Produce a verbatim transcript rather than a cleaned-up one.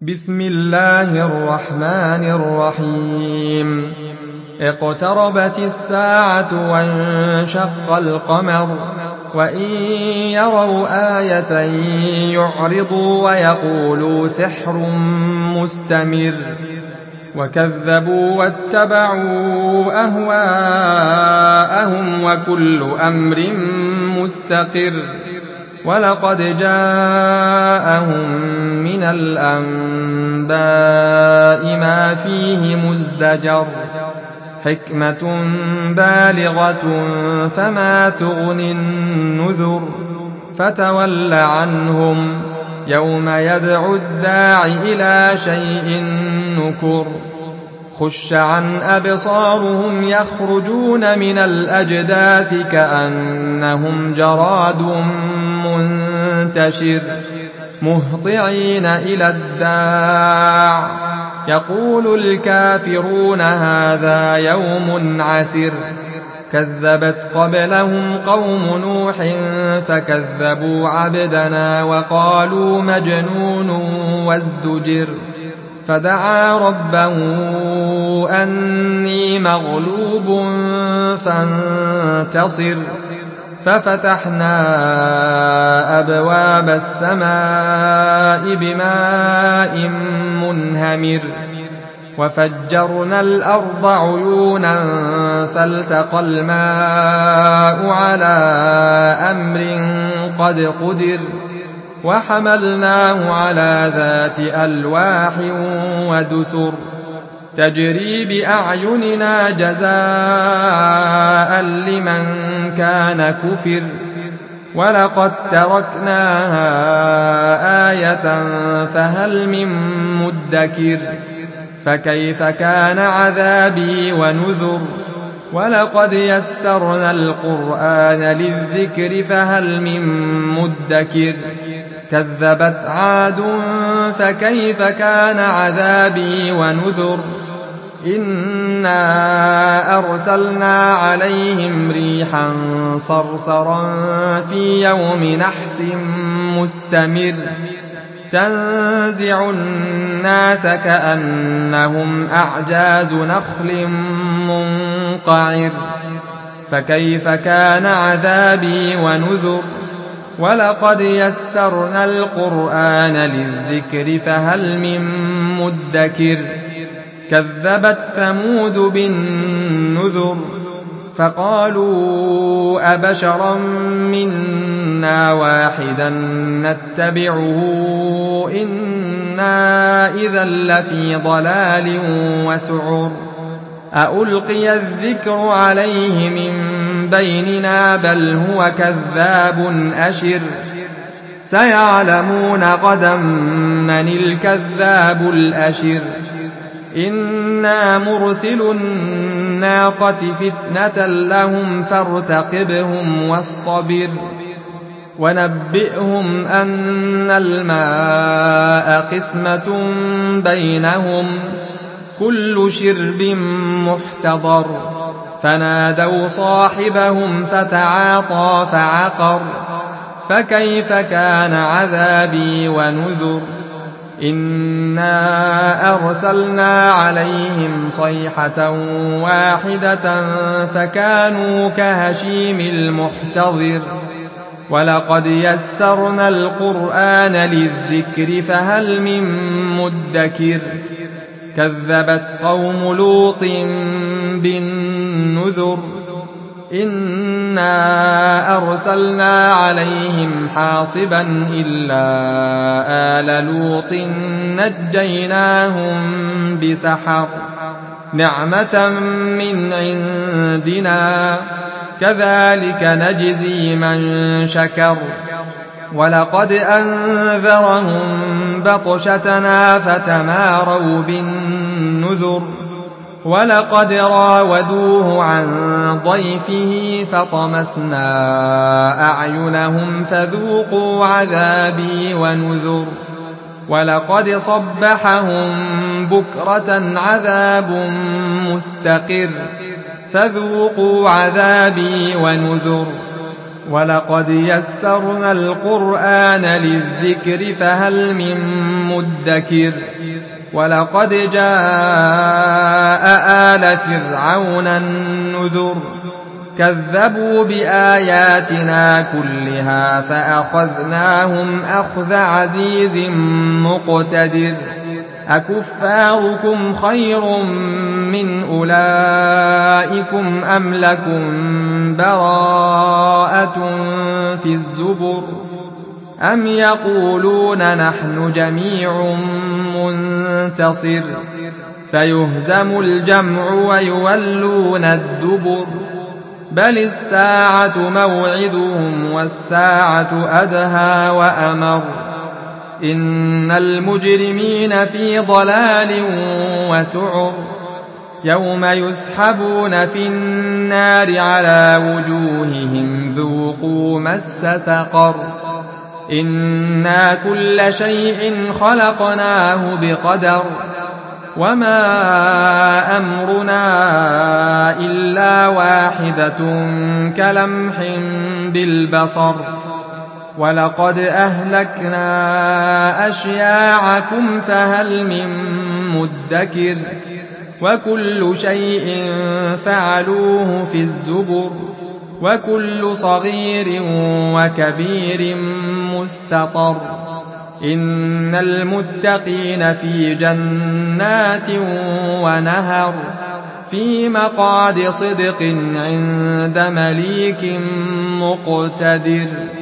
بسم الله الرحمن الرحيم اقتربت الساعة وانشق القمر وإن يروا آية يعرضوا ويقولوا سحر مستمر وكذبوا واتبعوا أهواءهم وكل أمر مستقر ولقد جاءهم من الأنباء ما فيه مزدجر حكمة بالغة فما تغني النذر فتول عنهم يوم يدعو الداع إلى شيء نكر خش عن أبصارهم يخرجون من الأجداث كأنهم جراد منتشر مهطعين إلى الداع يقول الكافرون هذا يوم عسر كذبت قبلهم قوم نوح فكذبوا عبدنا وقالوا مجنون وازدجر فدعا ربه أني مغلوب فانتصر ففتحنا أبواب السماء بماء منهمر وفجرنا الأرض عيونا فالتقى الماء على أمر قد قدر وحملناه على ذات ألواح ودسر تجري بأعيننا جزاء لمن كان كفر ولقد تركناها آية فهل من مدكر فكيف كان عذابي ونذر ولقد يسرنا القرآن للذكر فهل من مدكر كذبت عاد فكيف كان عذابي ونذر إنا أرسلنا عليهم ريحا صرصرا في يوم نحس مستمر تنزع الناس كأنهم أعجاز نخل منقعر فكيف كان عذابي ونذر ولقد يسرنا القرآن للذكر فهل من مدكر كذبت ثمود بالنذر فقالوا أبشرا منا واحدا نتبعه إنا إذا لفي ضلال وسعر أألقي الذكر عليه من بيننا بل هو كذاب أشر سيعلمون غدا من الكذاب الأشر إنا مرسل الناقة فتنة لهم فارتقبهم واصطبر ونبئهم أن الماء قسمة بينهم كل شرب محتضر فنادوا صاحبهم فتعاطى فعقر فكيف كان عذابي ونذر إنا أرسلنا عليهم صيحة واحدة فكانوا كهشيم المحتضر ولقد يسرنا القرآن للذكر فهل من مدكر كذبت قوم لوط بالنذر إنا أرسلنا عليهم حاصبا إلا آل لوط نجيناهم بسحر نعمة من عندنا كذلك نجزي من شكر ولقد أنذرهم بطشتنا فتماروا بالنذر ولقد راودوه عن ضيفه فطمسنا أعينهم فذوقوا عذابي ونذر ولقد صبحهم بكرة عذاب مستقر فذوقوا عذابي ونذر ولقد يسرنا القرآن للذكر فهل من مدكر ولقد جاء آل فرعون النذر كذبوا بآياتنا كلها فأخذناهم أخذ عزيز مقتدر أكفاركم خير من أولئكم أم لكم براءة في الزبر أم يقولون نحن جميع منتصر سيهزم الجمع ويولون الدبر بل الساعة موعدهم والساعة أدهى وأمر إن المجرمين في ضلال وسعر يوم يسحبون في النار على وجوههم ذوقوا مس سقر إنا كل شيء خلقناه بقدر وما أمرنا إلا واحدة كلمح بالبصر ولقد أهلكنا أشياعكم فهل من مدكر وكل شيء فعلوه في الزبر وكل صغير وكبير مستطر إن المتقين في جنات ونهر في مقعد صدق عند مليك مقتدر.